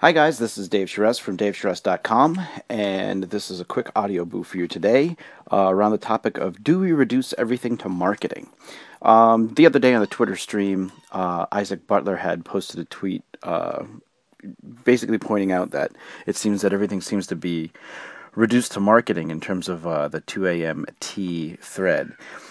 Hi guys, this is Dave Charest from DaveCharest.com, and this is a quick audio boo for you today around the topic of do we reduce everything to marketing? The other day on the Twitter stream, Isaac Butler had posted a tweet basically pointing out that it seems that everything seems to be reduced to marketing in terms of the 2 a.m. tea thread.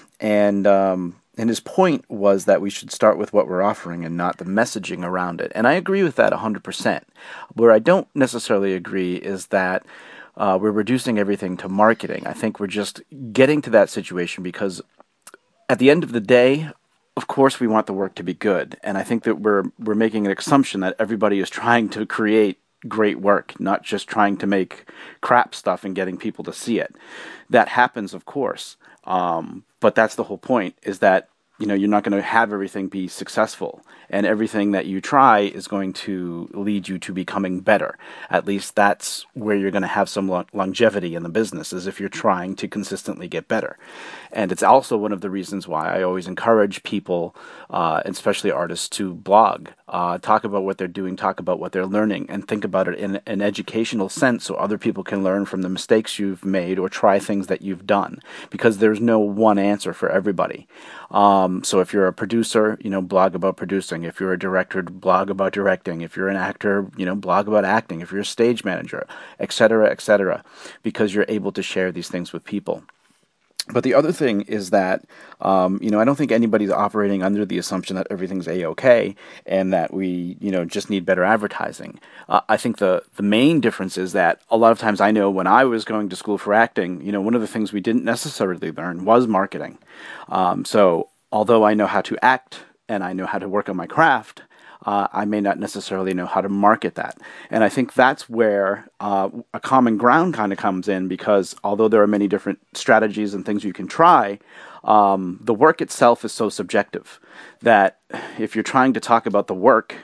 And his point was that we should start with what we're offering and not the messaging around it. And I agree with that 100%. Where I don't necessarily agree is that we're reducing everything to marketing. I think we're just getting to that situation because at the end of the day, of course, we want the work to be good. And I think that we're making an assumption that everybody is trying to create great work, not just trying to make crap stuff and getting people to see it. That happens, of course. But that's the whole point, is that you're not going to have everything be successful, and everything that you try is going to lead you to becoming better. At least that's where you're going to have some longevity in the business, is if you're trying to consistently get better. And it's also one of the reasons why I always encourage people, especially artists, to blog, talk about what they're doing, talk about what they're learning, and think about it in an educational sense so other people can learn from the mistakes you've made or try things that you've done, because there's no one answer for everybody. So if you're a producer, blog about producing. If you're a director, blog about directing. If you're an actor, blog about acting. If you're a stage manager, etc., because you're able to share these things with people. But the other thing is that, I don't think anybody's operating under the assumption that everything's A-okay and that we, just need better advertising. I think the main difference is that a lot of times I know when I was going to school for acting, one of the things we didn't necessarily learn was marketing. So although I know how to act and I know how to work on my craft, I may not necessarily know how to market that. And I think that's where a common ground kind of comes in, because although there are many different strategies and things you can try, the work itself is so subjective that if you're trying to talk about the work,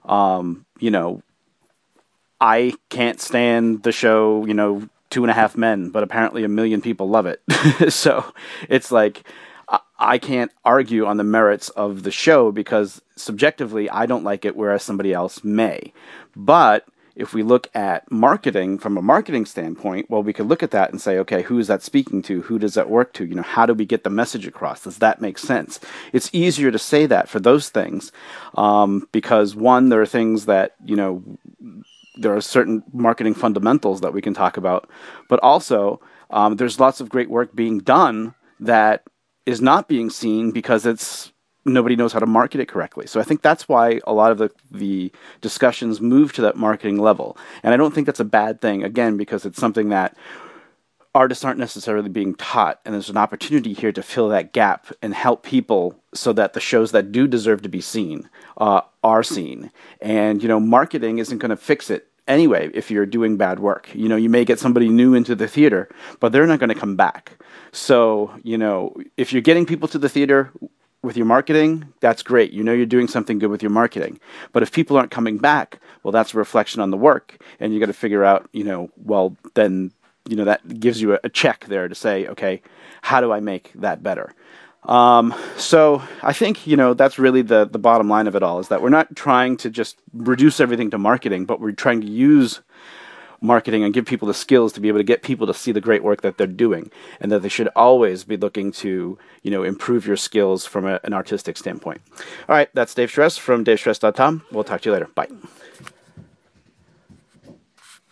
I can't stand the show, 2.5 Men, but apparently 1 million people love it. So it's like, I can't argue on the merits of the show because subjectively I don't like it, whereas somebody else may. But if we look at marketing from a marketing standpoint, well, we could look at that and say, okay, who is that speaking to? Who does that work to? How do we get the message across? Does that make sense? It's easier to say that for those things because, one, there are things that, there are certain marketing fundamentals that we can talk about. But also, there's lots of great work being done that is not being seen because nobody knows how to market it correctly. So I think that's why a lot of the discussions move to that marketing level. And I don't think that's a bad thing, again, because it's something that artists aren't necessarily being taught, and there's an opportunity here to fill that gap and help people so that the shows that do deserve to be seen are seen. And, marketing isn't going to fix it anyway if you're doing bad work. You may get somebody new into the theater, but they're not going to come back. So, if you're getting people to the theater with your marketing, that's great. You're doing something good with your marketing. But if people aren't coming back, well, that's a reflection on the work. And you got to figure out, well, then, that gives you a check there to say, okay, how do I make that better? So I think, that's really the bottom line of it all, is that we're not trying to just reduce everything to marketing, but we're trying to use marketing and give people the skills to be able to get people to see the great work that they're doing, and that they should always be looking to, improve your skills from an artistic standpoint. All right, that's Dave Charest from DaveCharest.com. We'll talk to you later. Bye.